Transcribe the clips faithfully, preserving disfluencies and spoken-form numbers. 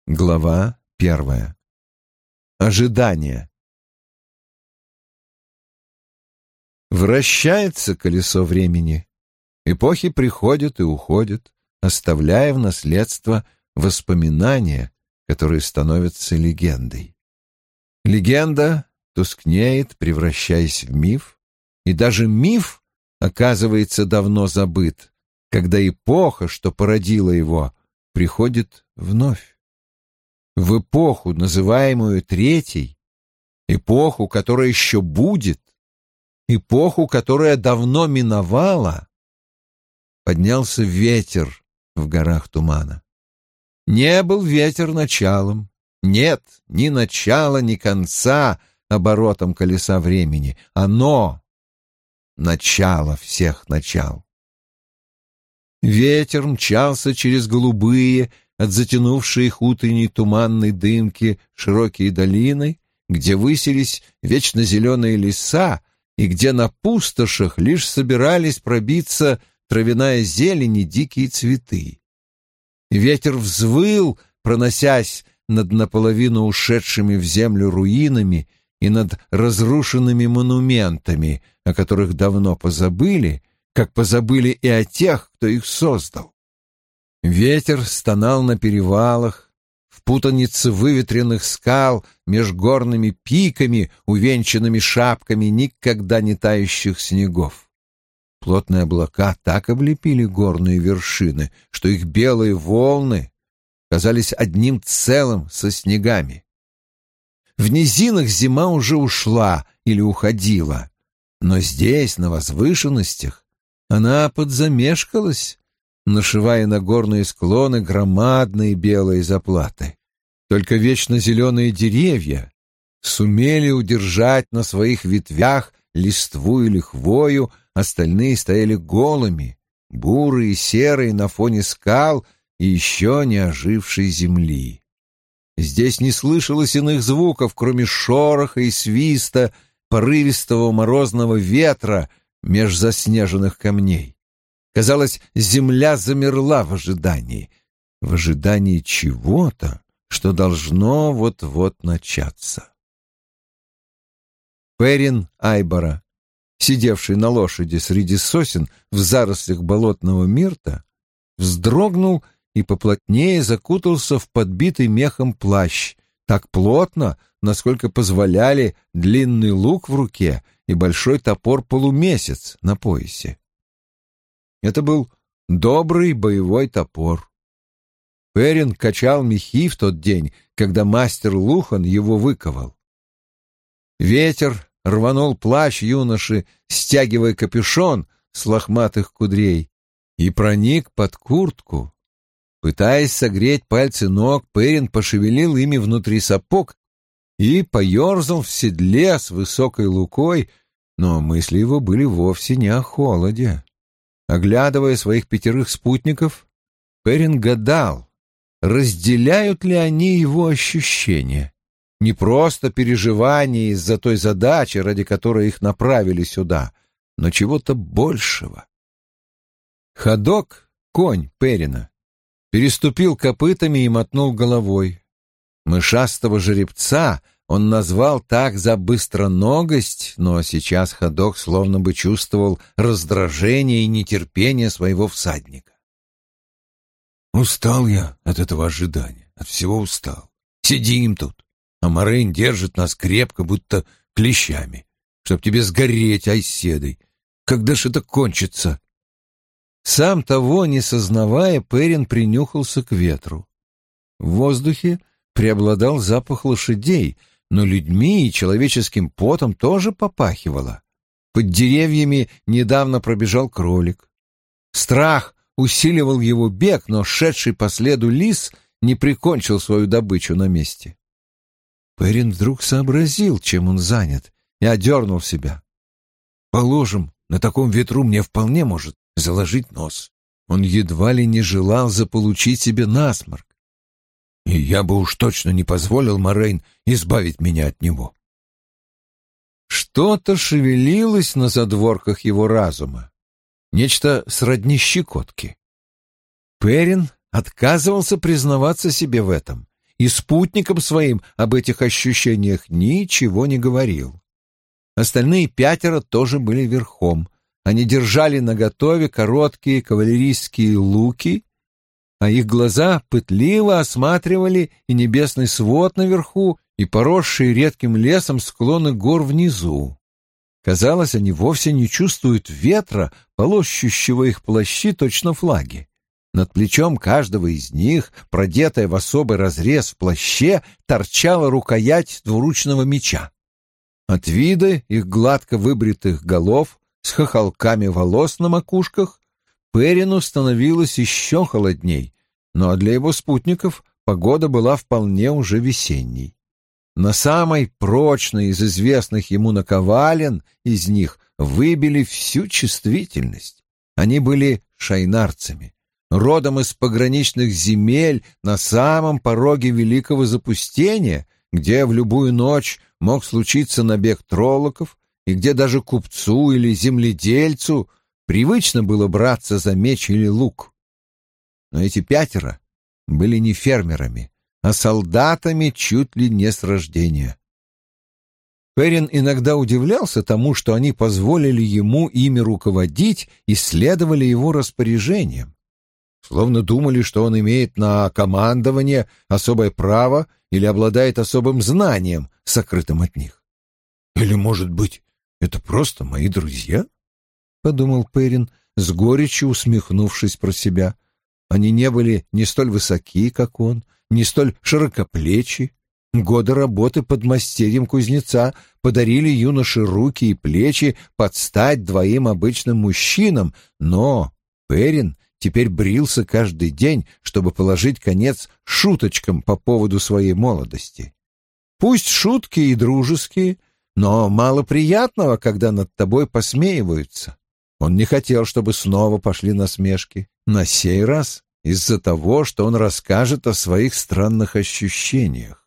Глава первая. Ожидание. Вращается колесо времени. Эпохи приходят и уходят, оставляя в наследство воспоминания, которые становятся легендой. Легенда тускнеет, превращаясь в миф, и даже миф оказывается давно забыт, когда эпоха, что породила его, приходит вновь. В эпоху, называемую Третьей, эпоху, которая еще будет, эпоху, которая давно миновала, поднялся ветер в горах тумана. Не был ветер началом, нет ни начала, ни конца оборотом колеса времени. Оно — начало всех начал. Ветер мчался через голубые, от затянувшей их утренней туманной дымки широкие долины, где высились вечно зеленые леса и где на пустошах лишь собирались пробиться травяная зелень и дикие цветы. Ветер взвыл, проносясь над наполовину ушедшими в землю руинами и над разрушенными монументами, о которых давно позабыли, как позабыли и о тех, кто их создал. Ветер стонал на перевалах, в путанице выветренных скал, меж горными пиками, увенчанными шапками никогда не тающих снегов. Плотные облака так облепили горные вершины, что их белые волны казались одним целым со снегами. В низинах зима уже ушла или уходила, но здесь, на возвышенностях, она подзамешкалась, нашивая на горные склоны громадные белые заплаты. Только вечно зеленые деревья сумели удержать на своих ветвях листву или хвою, остальные стояли голыми, бурые и серые на фоне скал и еще не ожившей земли. Здесь не слышалось иных звуков, кроме шороха и свиста порывистого морозного ветра меж заснеженных камней. Казалось, земля замерла в ожидании, в ожидании чего-то, что должно вот-вот начаться. Перин Айбора, сидевший на лошади среди сосен в зарослях болотного мирта, вздрогнул и поплотнее закутался в подбитый мехом плащ, так плотно, насколько позволяли длинный лук в руке и большой топор-полумесяц на поясе. Это был добрый боевой топор. Перин качал мехи в тот день, когда мастер Лухан его выковал. Ветер рванул плащ юноши, стягивая капюшон с лохматых кудрей, и проник под куртку. Пытаясь согреть пальцы ног, Перин пошевелил ими внутри сапог и поерзал в седле с высокой лукой, но мысли его были вовсе не о холоде. Оглядывая своих пятерых спутников, Перин гадал, разделяют ли они его ощущения. Не просто переживания из-за той задачи, ради которой их направили сюда, но чего-то большего. Ходок, конь Перина, переступил копытами и мотнул головой. Мышастого жеребца он назвал так за быстроногость, но сейчас ходок словно бы чувствовал раздражение и нетерпение своего всадника. «Устал я от этого ожидания, от всего устал. Сидим тут, а Морейн держит нас крепко, будто клещами, чтоб тебе сгореть, айседой. Когда ж это кончится?» Сам того не сознавая, Перин принюхался к ветру. В воздухе преобладал запах лошадей, но людьми и человеческим потом тоже попахивало. Под деревьями недавно пробежал кролик. Страх усиливал его бег, но шедший по следу лис не прикончил свою добычу на месте. Перин вдруг сообразил, чем он занят, и одернул себя. «Положим, на таком ветру мне вполне может заложить нос». Он едва ли не желал заполучить себе насморк. И я бы уж точно не позволил Морейн избавить меня от него. Что-то шевелилось на задворках его разума, нечто сродни щекотки. Перин отказывался признаваться себе в этом, и спутникам своим об этих ощущениях ничего не говорил. Остальные пятеро тоже были верхом. Они держали наготове короткие кавалерийские луки, а их глаза пытливо осматривали и небесный свод наверху, и поросшие редким лесом склоны гор внизу. Казалось, они вовсе не чувствуют ветра, полощущего их плащи точно флаги. Над плечом каждого из них, продетая в особый разрез в плаще, торчала рукоять двуручного меча. От вида их гладко выбритых голов с хохолками волос на макушках Перину становилось еще холодней, но для его спутников погода была вполне уже весенней. На самой прочной из известных ему наковален из них выбили всю чувствительность. Они были шайнарцами, родом из пограничных земель на самом пороге великого запустения, где в любую ночь мог случиться набег троллоков, и где даже купцу или земледельцу привычно было браться за меч или лук. Но эти пятеро были не фермерами, а солдатами чуть ли не с рождения. Перин иногда удивлялся тому, что они позволили ему ими руководить и следовали его распоряжениям, словно думали, что он имеет на командование особое право или обладает особым знанием, сокрытым от них. «Или, может быть, это просто мои друзья?» — подумал Перин, с горечью усмехнувшись про себя. Они не были ни столь высоки, как он, ни столь широкоплечи. Годы работы под мастерьем кузнеца подарили юноше руки и плечи под стать двоим обычным мужчинам, но Перин теперь брился каждый день, чтобы положить конец шуточкам по поводу своей молодости. Пусть шутки и дружеские, но мало приятного, когда над тобой посмеиваются. Он не хотел, чтобы снова пошли насмешки. На сей раз из-за того, что он расскажет о своих странных ощущениях.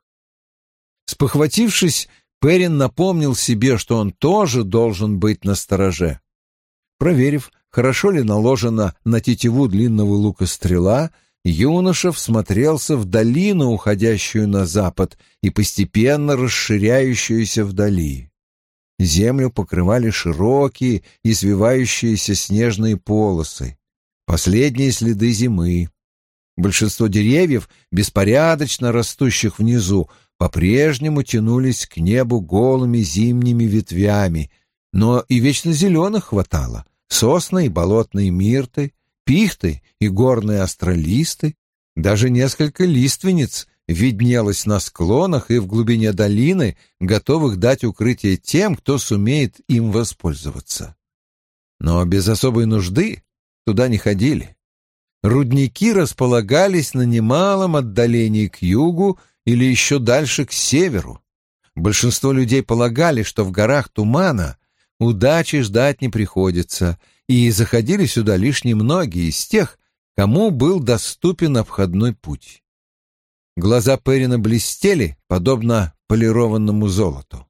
Спохватившись, Перин напомнил себе, что он тоже должен быть настороже. Проверив, хорошо ли наложена на тетиву длинного лука стрела, юноша всмотрелся в долину, уходящую на запад и постепенно расширяющуюся вдали. Землю покрывали широкие, извивающиеся снежные полосы, последние следы зимы. Большинство деревьев, беспорядочно растущих внизу, по-прежнему тянулись к небу голыми зимними ветвями, но и вечно зеленых хватало: сосны и болотные мирты, пихты и горные астролисты, даже несколько лиственниц виднелось на склонах и в глубине долины, готовых дать укрытие тем, кто сумеет им воспользоваться. Но без особой нужды туда не ходили. Рудники располагались на немалом отдалении к югу или еще дальше к северу. Большинство людей полагали, что в горах тумана удачи ждать не приходится, и заходили сюда лишь немногие из тех, кому был доступен обходной путь. Глаза Перина блестели, подобно полированному золоту.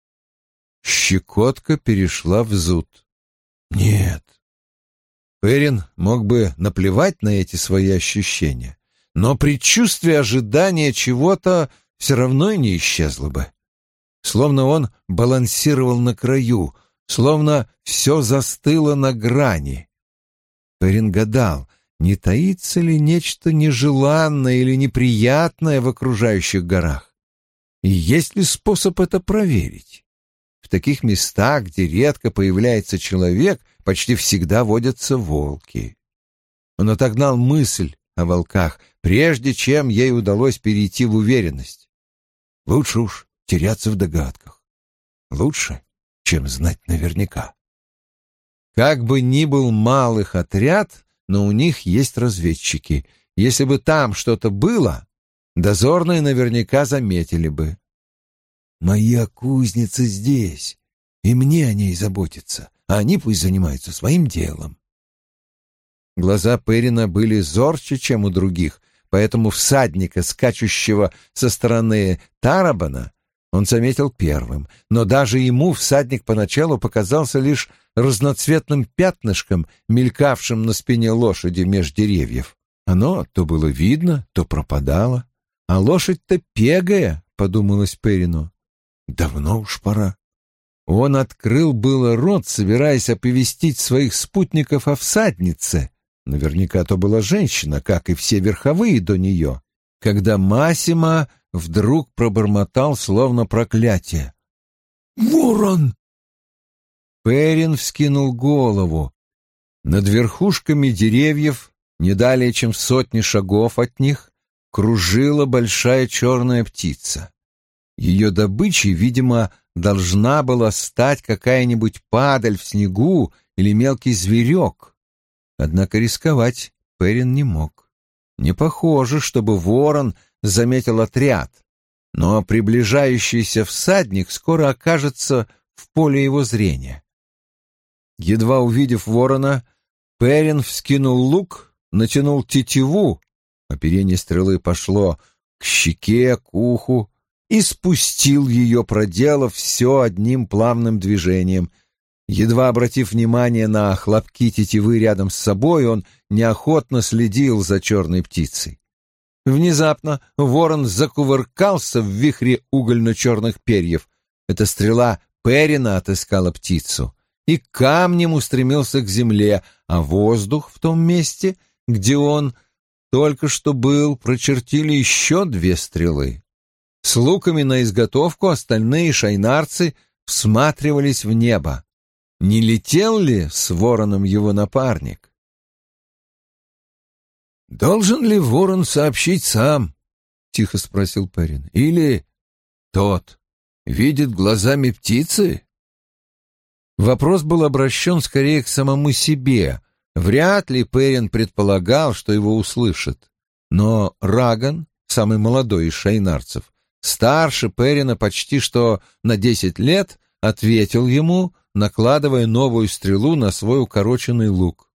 Щекотка перешла в зуд. Нет. Перин мог бы наплевать на эти свои ощущения, но предчувствие ожидания чего-то все равно и не исчезло бы. Словно он балансировал на краю, словно все застыло на грани. Перин гадал, не таится ли нечто нежеланное или неприятное в окружающих горах, и есть ли способ это проверить. В таких местах, где редко появляется человек, почти всегда водятся волки. Он отогнал мысль о волках, прежде чем ей удалось перейти в уверенность. Лучше уж теряться в догадках. Лучше, чем знать наверняка. Как бы ни был мал их отряд, но у них есть разведчики. Если бы там что-то было, дозорные наверняка заметили бы. «Моя кузница здесь, и мне о ней заботиться, а они пусть занимаются своим делом». Глаза Перина были зорче, чем у других, поэтому всадника, скачущего со стороны Тарабана, он заметил первым, но даже ему всадник поначалу показался лишь разноцветным пятнышком, мелькавшим на спине лошади меж деревьев. Оно то было видно, то пропадало. А лошадь-то пегая, — подумалось Перину. Давно уж пора. Он открыл было рот, собираясь оповестить своих спутников о всаднице. Наверняка то была женщина, как и все верховые до нее, когда Массимо вдруг пробормотал словно проклятие. «Ворон!» Перин вскинул голову. Над верхушками деревьев, не далее чем в сотни шагов от них, кружила большая черная птица. Ее добычей, видимо, должна была стать какая-нибудь падаль в снегу или мелкий зверек. Однако рисковать Перин не мог. Не похоже, чтобы ворон заметил отряд, но приближающийся всадник скоро окажется в поле его зрения. Едва увидев ворона, Перин вскинул лук, натянул тетиву, оперение стрелы пошло к щеке, к уху, и спустил ее, проделав все одним плавным движением. Едва обратив внимание на хлопки тетивы рядом с собой, он неохотно следил за черной птицей. Внезапно ворон закувыркался в вихре угольно-черных перьев. Эта стрела Перина отыскала птицу и камнем устремился к земле, а воздух в том месте, где он только что был, прочертили еще две стрелы. С луками на изготовку остальные шайнарцы всматривались в небо. Не летел ли с вороном его напарник? «Должен ли ворон сообщить сам?» — тихо спросил Перин. «Или тот видит глазами птицы?» Вопрос был обращен скорее к самому себе. Вряд ли Перин предполагал, что его услышат. Но Раган, самый молодой из шайнарцев, старше Перина почти что на десять лет, ответил ему, накладывая новую стрелу на свой укороченный лук.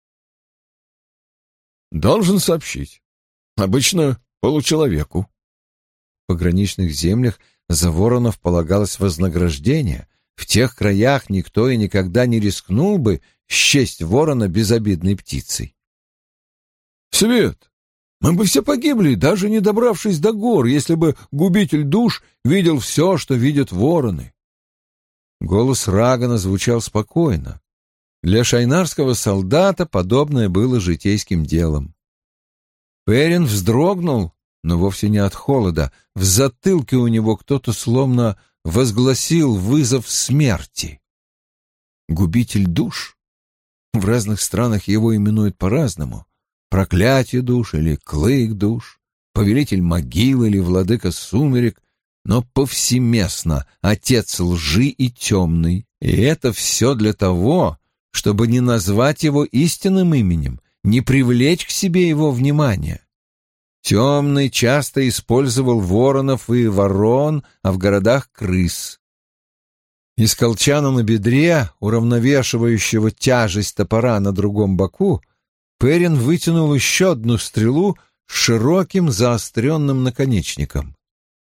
«Должен сообщить. Обычно получеловеку». В пограничных землях за воронов полагалось вознаграждение. В тех краях никто и никогда не рискнул бы счесть ворона безобидной птицей. «Свет, мы бы все погибли, даже не добравшись до гор, если бы губитель душ видел все, что видят вороны». Голос Рагана звучал спокойно. Для шайнарского солдата подобное было житейским делом. Перин вздрогнул, но вовсе не от холода. В затылке у него кто-то словно возгласил вызов смерти. Губитель душ? В разных странах его именуют по-разному. Проклятие душ или клык душ, повелитель могил или владыка сумерек, но повсеместно отец лжи и темный. И это все для того, чтобы не назвать его истинным именем, не привлечь к себе его внимание. Темный часто использовал воронов и ворон, а в городах — крыс. Из колчана на бедре, уравновешивающего тяжесть топора на другом боку, Перин вытянул еще одну стрелу с широким заостренным наконечником.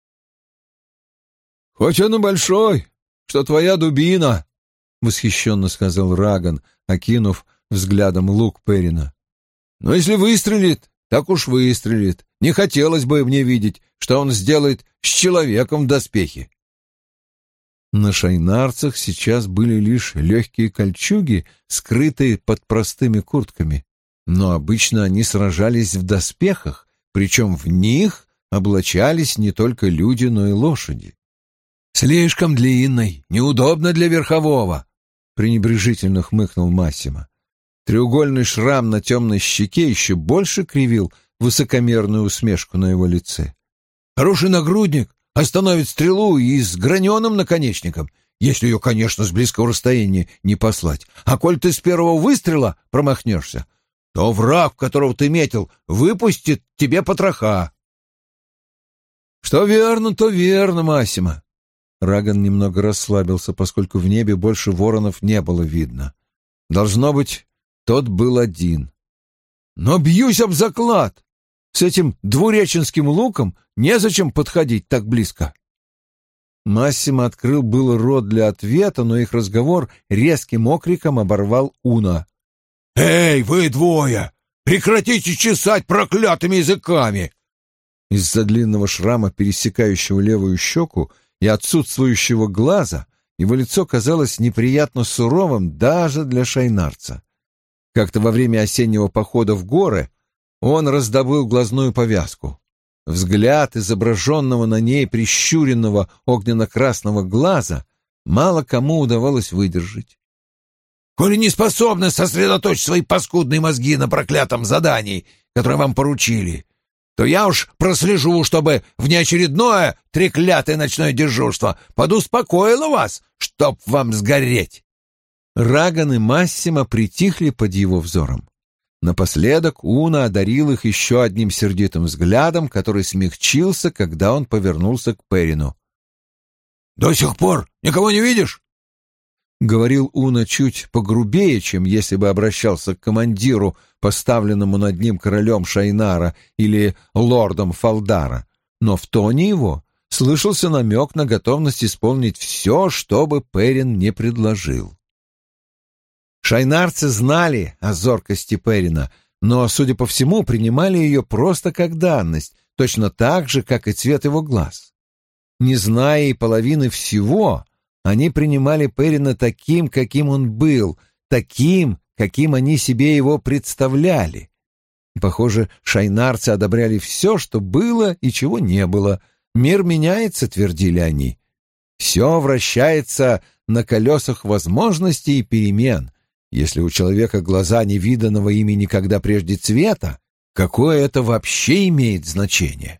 «Хоть он и большой, что твоя дубина», — восхищенно сказал Раган, окинув взглядом лук Перина. «Но если выстрелит, так уж выстрелит. Не хотелось бы мне видеть, что он сделает с человеком в доспехе». На шайнарцах сейчас были лишь легкие кольчуги, скрытые под простыми куртками, но обычно они сражались в доспехах, причем в них облачались не только люди, но и лошади. «Слишком длинный, неудобно для верхового», — пренебрежительно хмыкнул Массимо. Треугольный шрам на темной щеке еще больше кривил высокомерную усмешку на его лице. «Хороший нагрудник остановит стрелу и с граненым наконечником, если ее, конечно, с близкого расстояния не послать. А коль ты с первого выстрела промахнешься, то враг, которого ты метил, выпустит тебе потроха». «Что верно, то верно, Массимо». Раган немного расслабился, поскольку в небе больше воронов не было видно. Должно быть, тот был один. «Но бьюсь об заклад! С этим двуреченским луком незачем подходить так близко». Массимо открыл был рот для ответа, но их разговор резким окриком оборвал Уна. «Эй, вы двое! Прекратите чесать проклятыми языками! Из-за длинного шрама, пересекающего левую щеку, и отсутствующего глаза его лицо казалось неприятно суровым даже для шайнарца. Как-то во время осеннего похода в горы он раздобыл глазную повязку. Взгляд изображенного на ней прищуренного огненно-красного глаза мало кому удавалось выдержать. «Коли не способны сосредоточить свои паскудные мозги на проклятом задании, которое вам поручили, то я уж прослежу, чтобы внеочередное треклятое ночное дежурство подуспокоило вас, чтоб вам сгореть». Раган и Массимо притихли под его взором. Напоследок Уна одарил их еще одним сердитым взглядом, который смягчился, когда он повернулся к Перину. «До сих пор никого не видишь?» — говорил Уна чуть погрубее, чем если бы обращался к командиру, поставленному над ним королем Шайнара или лордом Фалдара, но в тоне его слышался намек на готовность исполнить все, что бы Перин не предложил. Шайнарцы знали о зоркости Перина, но, судя по всему, принимали ее просто как данность, точно так же, как и цвет его глаз. Не зная и половины всего, они принимали Перина таким, каким он был, таким, каким они себе его представляли. Похоже, шайнарцы одобряли все, что было и чего не было. Мир меняется, твердили они. Все вращается на колесах возможностей и перемен. Если у человека глаза невиданного ими никогда прежде цвета, какое это вообще имеет значение?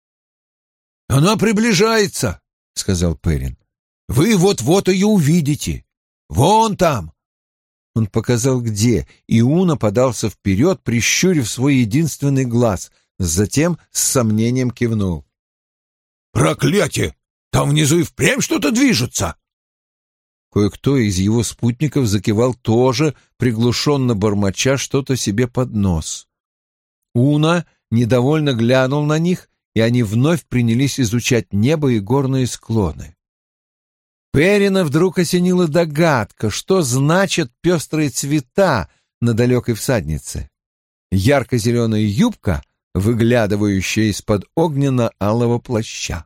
«Она приближается», — сказал Перин. «Вы вот-вот ее увидите. Вон там». Он показал, где, и Уна подался вперед, прищурив свой единственный глаз, затем с сомнением кивнул. «Проклятие! Там внизу и впрямь что-то движется!» Кое-кто из его спутников закивал тоже, приглушенно бормоча что-то себе под нос. Уна недовольно глянул на них, и они вновь принялись изучать небо и горные склоны. Перина вдруг осенила догадка, что значат пестрые цвета на далекой всаднице. Ярко-зеленая юбка, выглядывающая из-под огненно-алого плаща.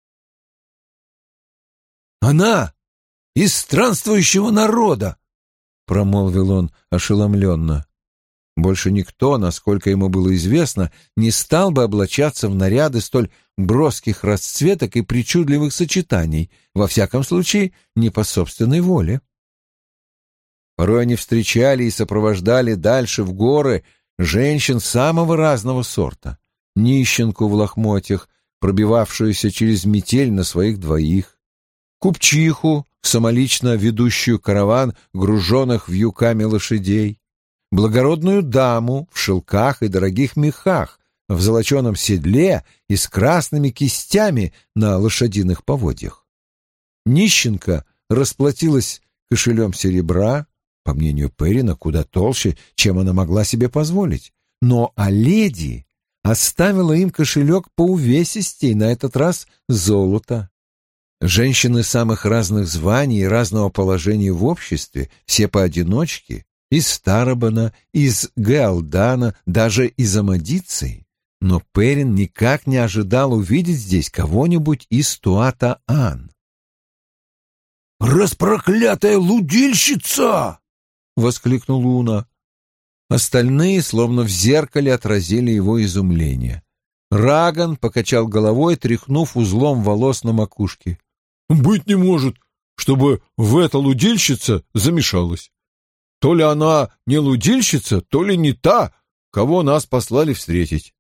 «Она из странствующего народа!» — промолвил он ошеломленно. Больше никто, насколько ему было известно, не стал бы облачаться в наряды столь броских расцветок и причудливых сочетаний, во всяком случае, не по собственной воле. Порой они встречали и сопровождали дальше в горы женщин самого разного сорта. Нищенку в лохмотьях, пробивавшуюся через метель на своих двоих, купчиху, самолично ведущую караван груженных вьюками лошадей, благородную даму в шелках и дорогих мехах, в золоченом седле и с красными кистями на лошадиных поводьях. Нищенка расплатилась кошелем серебра, по мнению Перина, куда толще, чем она могла себе позволить, но а леди оставила им кошелек поувесистей, на этот раз золото. Женщины самых разных званий и разного положения в обществе, все поодиночке, из Старобана, из Галдана, даже из Амадиции. Но Перин никак не ожидал увидеть здесь кого-нибудь из Туата-Ан. «Распроклятая лудильщица!» — воскликнул Уна. Остальные, словно в зеркале, отразили его изумление. Раган покачал головой, тряхнув узлом волос на макушке. «Быть не может, чтобы в это лудильщица замешалась. То ли она не лудильщица, то ли не та, кого нас послали встретить».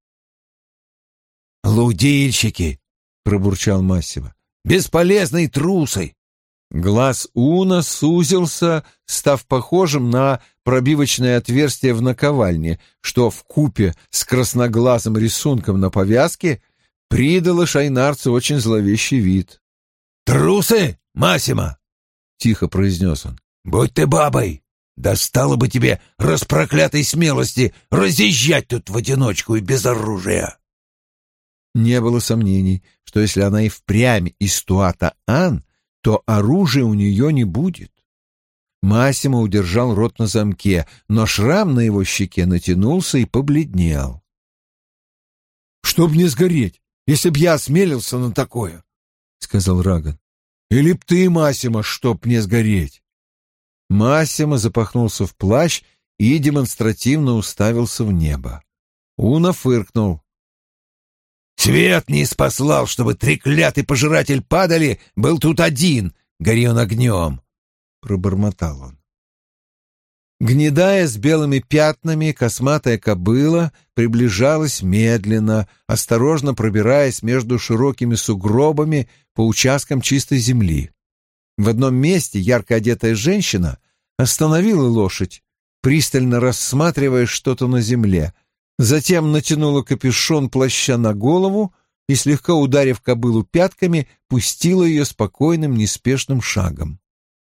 «Лудильщики!» — пробурчал Массимо. «Бесполезные трусы!» Глаз Уна сузился, став похожим на пробивочное отверстие в наковальне, что вкупе с красноглазым рисунком на повязке придало шайнарцу очень зловещий вид. «Трусы, Массимо!» — тихо произнес он. «Будь ты бабой! Достало бы тебе распроклятой смелости разъезжать тут в одиночку и без оружия!» Не было сомнений, что если она и впрямь из Туата-Ан, то оружия у нее не будет. Массимо удержал рот на замке, но шрам на его щеке натянулся и побледнел. «Чтоб не сгореть, если б я осмелился на такое, — сказал Раган. — Или б ты, Массимо, чтоб мне сгореть. Массимо запахнулся в плащ и демонстративно уставился в небо. Уна фыркнул. «Свет не спаслал, чтобы треклятый пожиратель падали, был тут один, гори он огнем», — пробормотал он. Гнедая с белыми пятнами, косматая кобыла приближалась медленно, осторожно пробираясь между широкими сугробами по участкам чистой земли. В одном месте ярко одетая женщина остановила лошадь, пристально рассматривая что-то на земле, затем натянула капюшон плаща на голову и, слегка ударив кобылу пятками, пустила ее спокойным, неспешным шагом.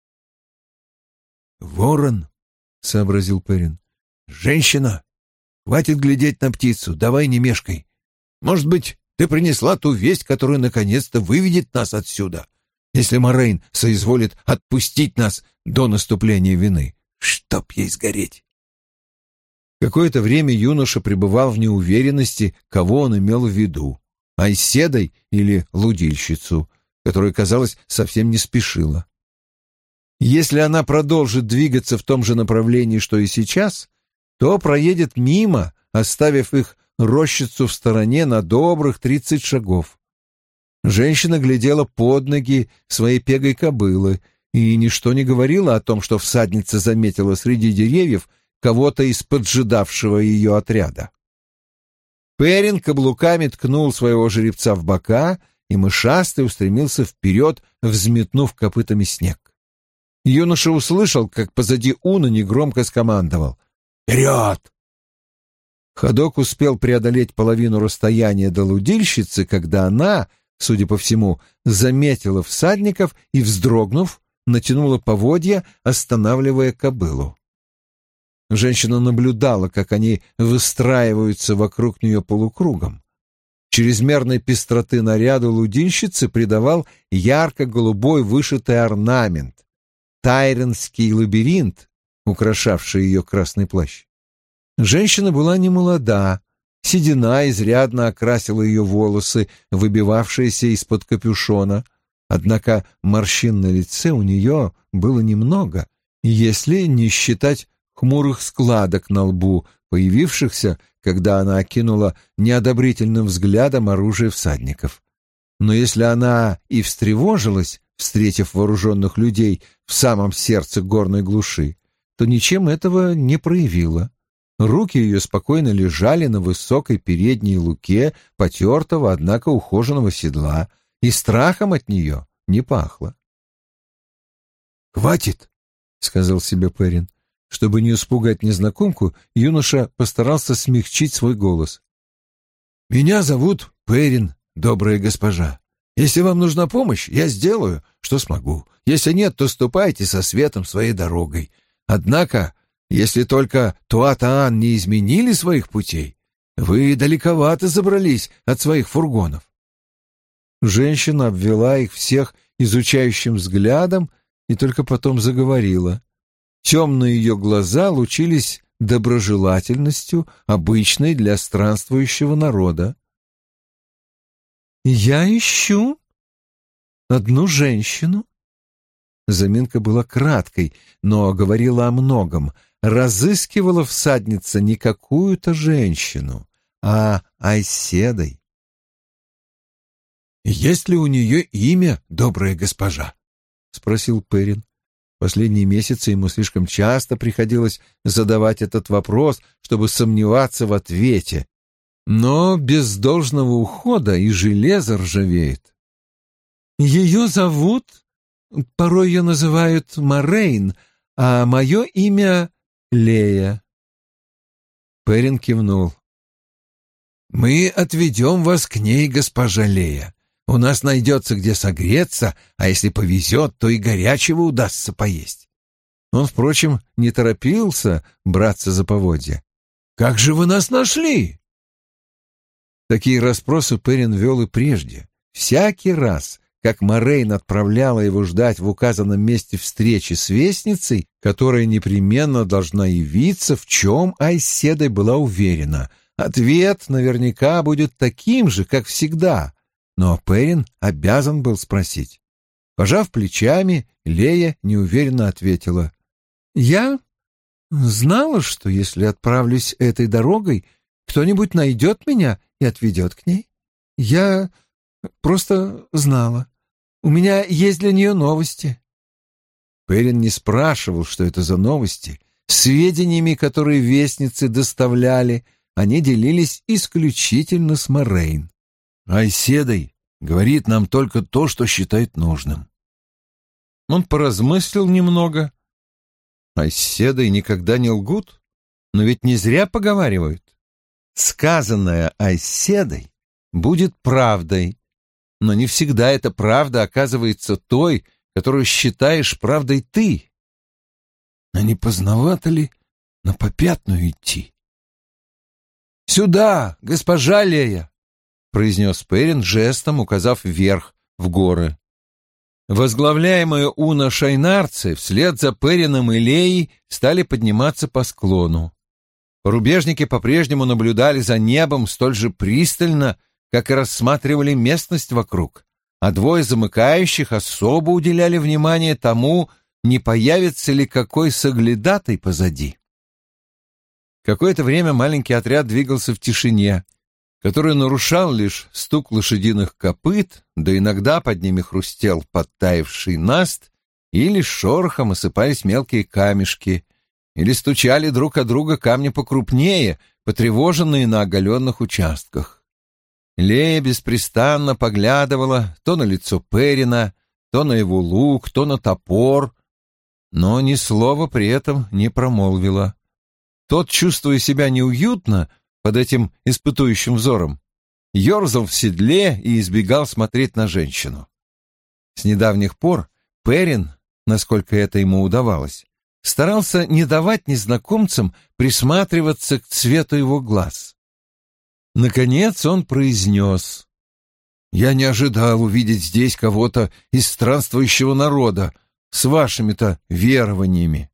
«Ворон», — сообразил Перин. «Женщина! Хватит глядеть на птицу, давай не мешкай. Может быть, ты принесла ту весть, которая наконец-то выведет нас отсюда, если Морейн соизволит отпустить нас до наступления вины. Чтоб ей сгореть!» Какое-то время юноша пребывал в неуверенности, кого он имел в виду — Айседой или лудильщицу, которая, казалось, совсем не спешила. Если она продолжит двигаться в том же направлении, что и сейчас, то проедет мимо, оставив их рощицу в стороне на добрых тридцать шагов. Женщина глядела под ноги своей пегой кобылы, и ничто не говорило о том, что всадница заметила среди деревьев кого-то из поджидавшего ее отряда. Перин каблуками ткнул своего жеребца в бока, и мышастый устремился вперед, взметнув копытами снег. Юноша услышал, как позади Уна негромко скомандовал: «Вперед!» Ходок успел преодолеть половину расстояния до лудильщицы, когда она, судя по всему, заметила всадников и, вздрогнув, натянула поводья, останавливая кобылу. Женщина наблюдала, как они выстраиваются вокруг нее полукругом. Чрезмерной пестроты наряду лудильщицы придавал ярко-голубой вышитый орнамент, тайренский лабиринт, украшавший ее красный плащ. Женщина была немолода, седина изрядно окрасила ее волосы, выбивавшиеся из-под капюшона, однако морщин на лице у нее было немного, если не считать хмурых складок на лбу, появившихся, когда она окинула неодобрительным взглядом оружие всадников. Но если она и встревожилась, встретив вооруженных людей в самом сердце горной глуши, то ничем этого не проявила. Руки ее спокойно лежали на высокой передней луке потертого, однако ухоженного седла, и страхом от нее не пахло. «Хватит!» — сказал себе Перин. Чтобы не испугать незнакомку, юноша постарался смягчить свой голос. «Меня зовут Перин, добрая госпожа. Если вам нужна помощь, я сделаю, что смогу. Если нет, то ступайте со светом своей дорогой. Однако, если только Туатаан не изменили своих путей, вы далековато забрались от своих фургонов». Женщина обвела их всех изучающим взглядом и только потом заговорила. Темные ее глаза лучились доброжелательностью, обычной для странствующего народа. «Я ищу одну женщину». Заминка была краткой, но говорила о многом. Разыскивала всадница не какую-то женщину, а Айседой. «Есть ли у нее имя, добрая госпожа?» — спросил Перин. Последние месяцы ему слишком часто приходилось задавать этот вопрос, чтобы сомневаться в ответе. Но без должного ухода и железо ржавеет. «Ее зовут, порой ее называют Морейн, а мое имя Лея». Перин кивнул. «Мы отведем вас к ней, госпожа Лея. У нас найдется где согреться, а если повезет, то и горячего удастся поесть». Он, впрочем, не торопился браться за поводья. «Как же вы нас нашли?» Такие расспросы Перин вел и прежде. Всякий раз, как Морейн отправляла его ждать в указанном месте встречи с вестницей, которая непременно должна явиться, в чем Айседа была уверена, ответ наверняка будет таким же, как всегда, но Перин обязан был спросить. Пожав плечами, Лея неуверенно ответила: «Я знала, что если отправлюсь этой дорогой, кто-нибудь найдет меня и отведет к ней. Я просто знала. У меня есть для нее новости». Перин не спрашивал, что это за новости. Сведениями, которые вестницы доставляли, они делились исключительно с Морейн. «Айседой говорит нам только то, что считает нужным». Он поразмыслил немного. Айседой никогда не лгут, но ведь не зря поговаривают. Сказанное Айседой будет правдой, но не всегда эта правда оказывается той, которую считаешь правдой ты. А не поздновато ли на попятную идти? «Сюда, госпожа Лея!» — произнес Перин, жестом указав вверх, в горы. Возглавляемые Уна шайнарцы вслед за Перином и Леей стали подниматься по склону. Рубежники по-прежнему наблюдали за небом столь же пристально, как и рассматривали местность вокруг, а двое замыкающих особо уделяли внимание тому, не появится ли какой соглядатай позади. Какое-то время маленький отряд двигался в тишине, который нарушал лишь стук лошадиных копыт, да иногда под ними хрустел подтаявший наст, или шорохом осыпались мелкие камешки, или стучали друг о друга камни покрупнее, потревоженные на оголенных участках. Лея беспрестанно поглядывала то на лицо Перина, то на его лук, то на топор, но ни слова при этом не промолвила. Тот, чувствуя себя неуютно под этим испытующим взором, ерзал в седле и избегал смотреть на женщину. С недавних пор Перин, насколько это ему удавалось, старался не давать незнакомцам присматриваться к цвету его глаз. Наконец он произнес: «Я не ожидал увидеть здесь кого-то из странствующего народа с вашими-то верованиями».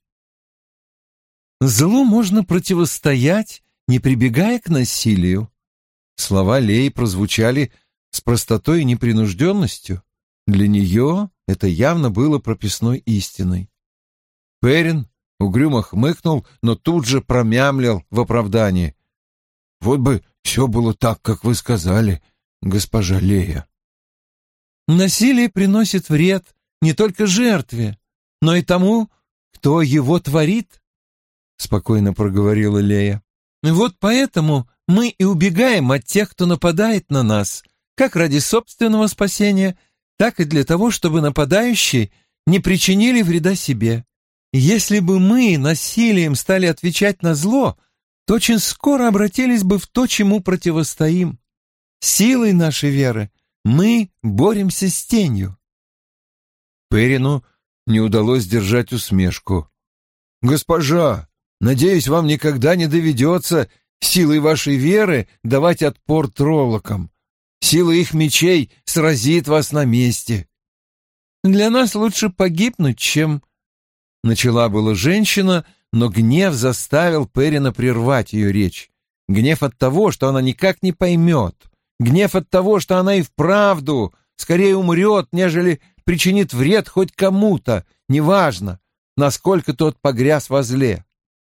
«Злу можно противостоять, не прибегая к насилию». Слова Леи прозвучали с простотой и непринужденностью. Для нее это явно было прописной истиной. Перин угрюмо хмыкнул, но тут же промямлил в оправдании: «Вот бы все было так, как вы сказали, госпожа Лея». «Насилие приносит вред не только жертве, но и тому, кто его творит», — спокойно проговорила Лея. «Вот поэтому мы и убегаем от тех, кто нападает на нас, как ради собственного спасения, так и для того, чтобы нападающие не причинили вреда себе. Если бы мы насилием стали отвечать на зло, то очень скоро обратились бы в то, чему противостоим. Силой нашей веры мы боремся с тенью». Перину не удалось сдержать усмешку. «Госпожа, надеюсь, вам никогда не доведется силой вашей веры давать отпор троллокам. Сила их мечей сразит вас на месте». «Для нас лучше погибнуть, чем...» Начала была женщина, но гнев заставил Перина прервать ее речь. Гнев от того, что она никак не поймет. Гнев от того, что она и вправду скорее умрет, нежели причинит вред хоть кому-то, неважно, насколько тот погряз во зле.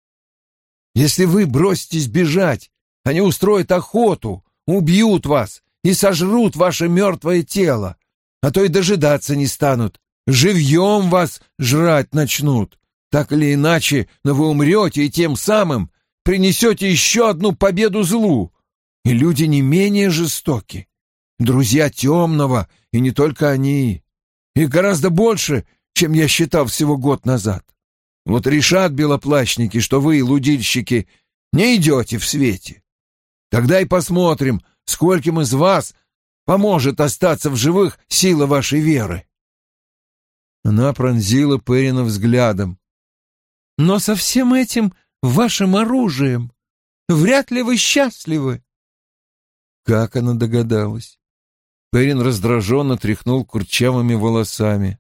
«Если вы броситесь бежать, они устроят охоту, убьют вас и сожрут ваше мертвое тело, а то и дожидаться не станут, живьем вас жрать начнут. Так или иначе, но вы умрете и тем самым принесете еще одну победу злу. И люди не менее жестоки. Друзья темного, и не только они. Их гораздо больше, чем я считал всего год назад. Вот решат белоплащники, что вы, лудильщики, не идете в свете. Тогда и посмотрим, скольким из вас поможет остаться в живых сила вашей веры». Она пронзила Перина взглядом. «Но со всем этим вашим оружием вряд ли вы счастливы». Как она догадалась? Перин раздраженно тряхнул курчавыми волосами.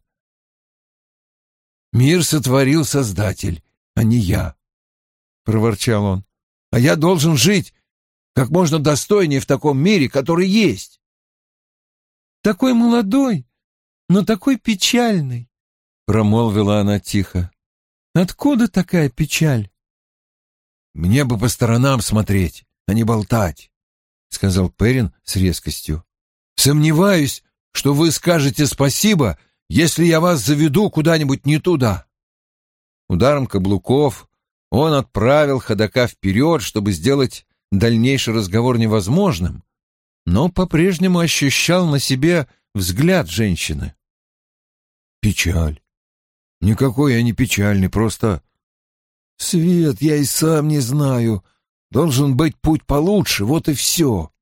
«Мир сотворил Создатель, а не я», — проворчал он. «А я должен жить как можно достойнее в таком мире, который есть. Такой молодой, но такой печальный, — промолвила она тихо. Откуда такая печаль? Мне бы по сторонам смотреть, а не болтать, — сказал Перрин с резкостью. Сомневаюсь, что вы скажете спасибо, если я вас заведу куда-нибудь не туда. Ударом каблуков он отправил ходока вперед, чтобы сделать дальнейший разговор невозможным, но по-прежнему ощущал на себе взгляд женщины. Печаль. Никакой я не печальный, просто... Свет, я и сам не знаю. Должен быть путь получше, вот и все.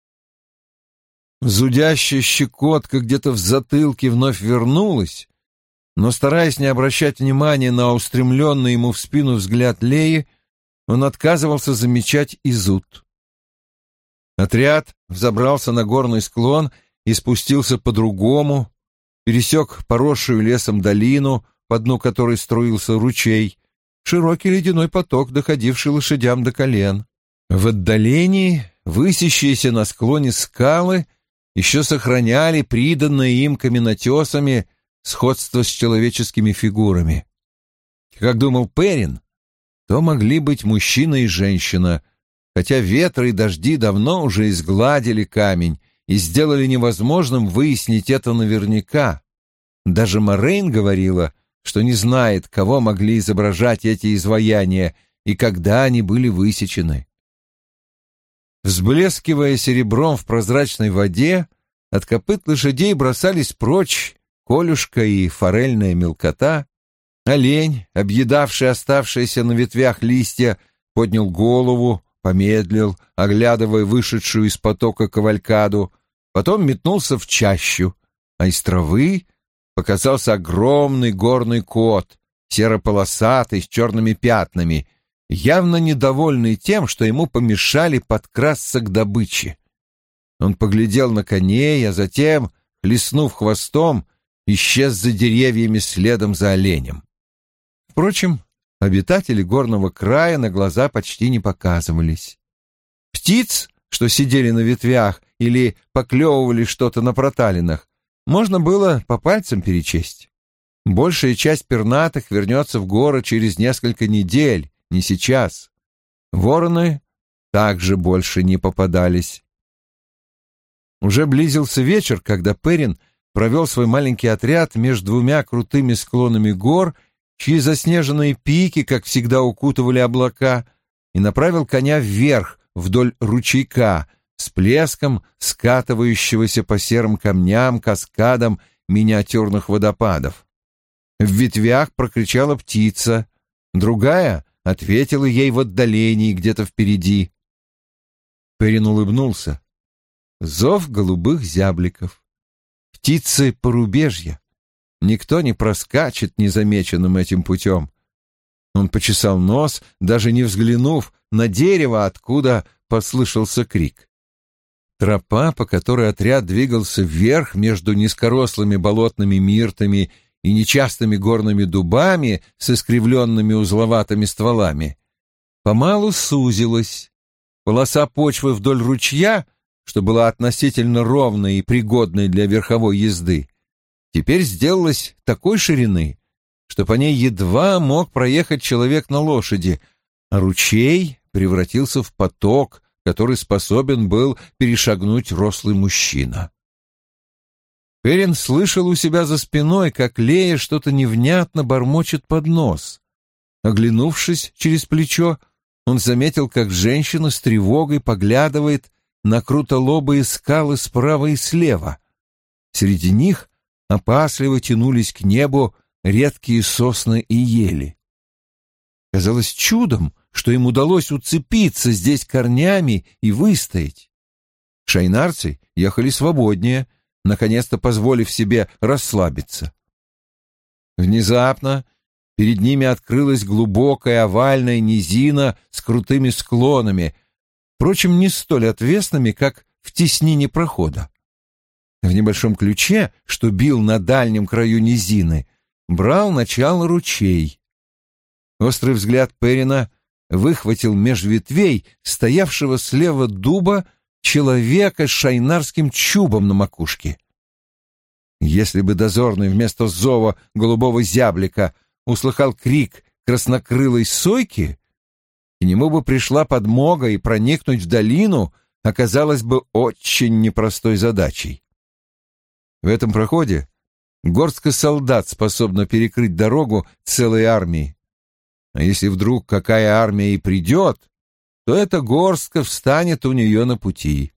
Зудящая щекотка где-то в затылке вновь вернулась, но, стараясь не обращать внимания на устремленный ему в спину взгляд Леи, он отказывался замечать и зуд. Отряд взобрался на горный склон и спустился по-другому, пересек поросшую лесом долину, по дну которой струился ручей, широкий ледяной поток, доходивший лошадям до колен. В отдалении высящиеся на склоне скалы еще сохраняли приданное им каменотесами сходство с человеческими фигурами. Как думал Перрин, то могли быть мужчина и женщина, хотя ветры и дожди давно уже изгладили камень и сделали невозможным выяснить это наверняка. Даже Морейн говорила, что не знает, кого могли изображать эти изваяния и когда они были высечены. Взблескивая серебром в прозрачной воде, от копыт лошадей бросались прочь колюшка и форельная мелкота. Олень, объедавший оставшиеся на ветвях листья, поднял голову, помедлил, оглядывая вышедшую из потока кавалькаду, потом метнулся в чащу, а из травы показался огромный горный кот, серо-полосатый, с черными пятнами, явно недовольный тем, что ему помешали подкрасться к добыче. Он поглядел на коней, а затем, хлестнув хвостом, исчез за деревьями следом за оленем. Впрочем, обитатели горного края на глаза почти не показывались. Птиц, что сидели на ветвях или поклевывали что-то на проталинах, можно было по пальцам перечесть. Большая часть пернатых вернется в горы через несколько недель, не сейчас. Вороны также больше не попадались. Уже близился вечер, когда Перрин провел свой маленький отряд между двумя крутыми склонами гор, чьи заснеженные пики, как всегда, укутывали облака, и направил коня вверх, вдоль ручейка, с плеском скатывающегося по серым камням каскадом миниатюрных водопадов. В ветвях прокричала птица, другая ответила ей в отдалении, где-то впереди. Перрин улыбнулся. Зов голубых зябликов. Птицы порубежья. Никто не проскачет незамеченным этим путем. Он почесал нос, даже не взглянув на дерево, откуда послышался крик. Тропа, по которой отряд двигался вверх между низкорослыми болотными миртами и нечастыми горными дубами с искривленными узловатыми стволами, помалу сузилась. Полоса почвы вдоль ручья, что была относительно ровной и пригодной для верховой езды, теперь сделалась такой ширины, что по ней едва мог проехать человек на лошади, а ручей превратился в поток, который способен был перешагнуть рослый мужчина. Перрин слышал у себя за спиной, как Лея что-то невнятно бормочет под нос. Оглянувшись через плечо, он заметил, как женщина с тревогой поглядывает на крутолобые скалы справа и слева. Среди них опасливо тянулись к небу редкие сосны и ели. Казалось чудом, что им удалось уцепиться здесь корнями и выстоять. Шайнарцы ехали свободнее, наконец-то позволив себе расслабиться. Внезапно перед ними открылась глубокая овальная низина с крутыми склонами, впрочем, не столь отвесными, как в теснине прохода. В небольшом ключе, что бил на дальнем краю низины, брал начало ручей. Острый взгляд Перрина выхватил меж ветвей стоявшего слева дуба человека с шайнарским чубом на макушке. Если бы дозорный вместо зова голубого зяблика услыхал крик краснокрылой сойки, к нему бы пришла подмога, и проникнуть в долину оказалось бы очень непростой задачей. В этом проходе горстка солдат способна перекрыть дорогу целой армии. А если вдруг какая армия и придет, то эта горстка встанет у нее на пути.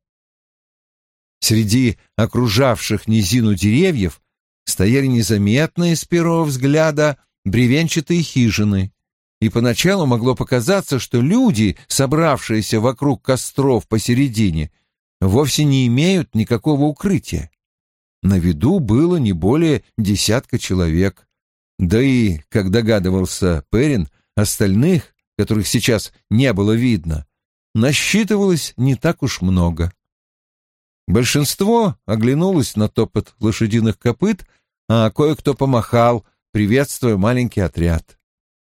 Среди окружавших низину деревьев стояли незаметные с первого взгляда бревенчатые хижины, и поначалу могло показаться, что люди, собравшиеся вокруг костров посередине, вовсе не имеют никакого укрытия. На виду было не более десятка человек, да и, как догадывался Перин, остальных, которых сейчас не было видно, насчитывалось не так уж много. Большинство оглянулось на топот лошадиных копыт, а кое-кто помахал, приветствуя маленький отряд.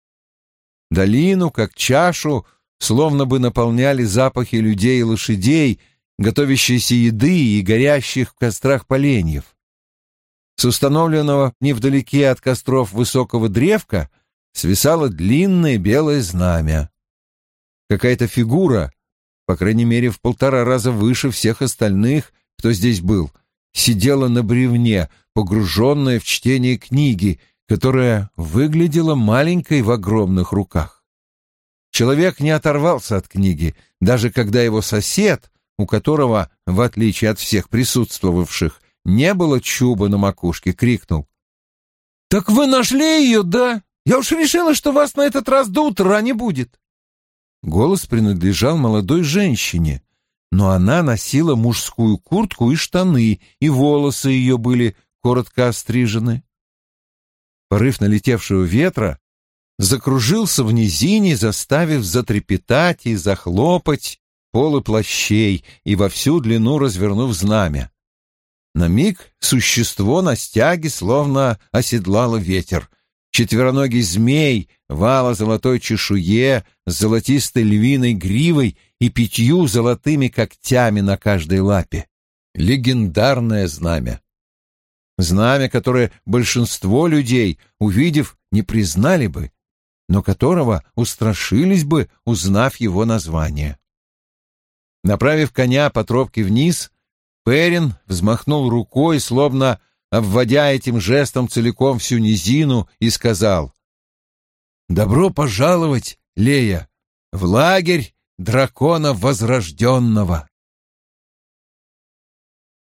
Долину, как чашу, словно бы наполняли запахи людей и лошадей, готовящейся еды и горящих в кострах поленьев. С установленного невдалеке от костров высокого древка свисало длинное белое знамя. Какая-то фигура, по крайней мере в полтора раза выше всех остальных, кто здесь был, сидела на бревне, погруженная в чтение книги, которая выглядела маленькой в огромных руках. Человек не оторвался от книги, даже когда его сосед, у которого, в отличие от всех присутствовавших, не было чуба на макушке, крикнул: «Так вы нашли ее, да? Я уж решила, что вас на этот раз до утра не будет». Голос принадлежал молодой женщине, но она носила мужскую куртку и штаны, и волосы ее были коротко острижены. Порыв налетевшего ветра закружился в низине, заставив затрепетать и захлопать полы плащей и во всю длину развернув знамя. На миг существо на стяге словно оседлало ветер. Четвероногий змей в ало-золотой чешуе с золотистой львиной гривой и пятью золотыми когтями на каждой лапе. Легендарное знамя. Знамя, которое большинство людей, увидев, не признали бы, но которого устрашились бы, узнав его название. Направив коня по тропке вниз, Перин взмахнул рукой, словно обводя этим жестом целиком всю низину, и сказал: «Добро пожаловать, Лея, в лагерь дракона Возрожденного!»